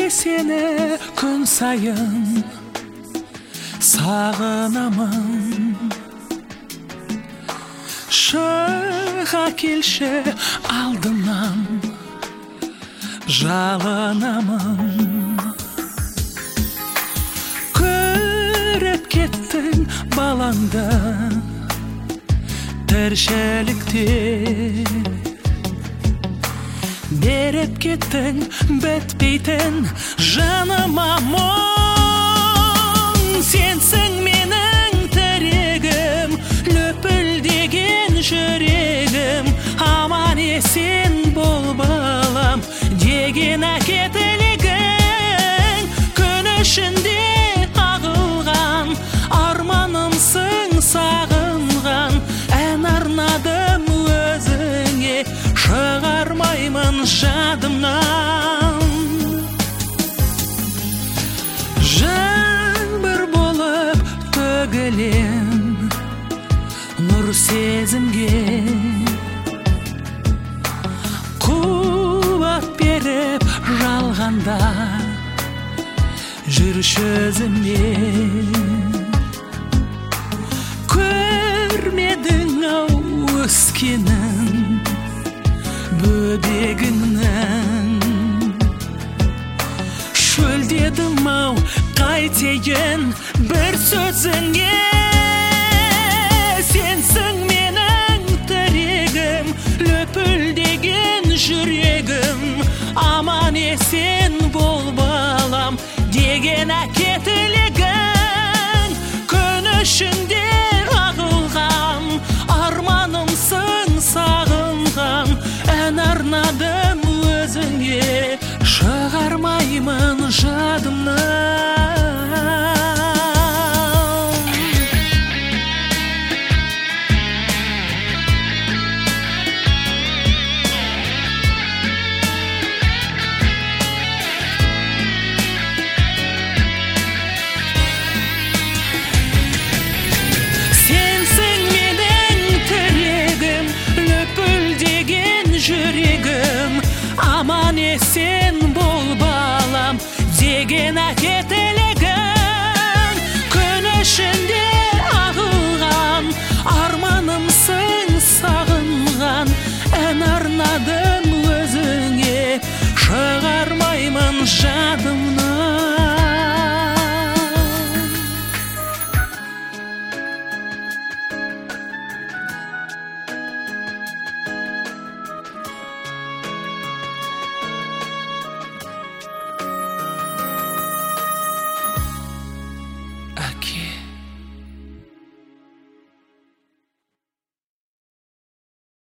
сені күн сайын сағынамын. Шыға келші алдымнан, жалынамын. Көріп кеттің балаңды тіршілікте, беріп кеттің бітпейтін жаныма мұң. Сенсің менің тірегім, лүпілдеген жүрегім. Аман есен бол балам деген әке тілегің. Күн ішінде ағылған арманымсың сағынған. Ән арнадым өзіңе, шығармаймын жадымнан. Жаңбыр болып төгілем нұр сезімге, қуат беріп жалғанда жүрші өзіме. Көрмедің-ау өскенін бөбегіңнің, шөлдедім-ау қайтейін бір сөзіңе. Сенсің менің тірегім, лүпілдеген жүрегім. Аман есен бол балам деген әке тілегің. Күн ішінде ағылған арманымсың сағынған. Ән арнадым өзіңе, шығармаймын жадымнан. Сенсің менің тірегім, лүпілдеген жүрегім. Аман есен бол балам деген әке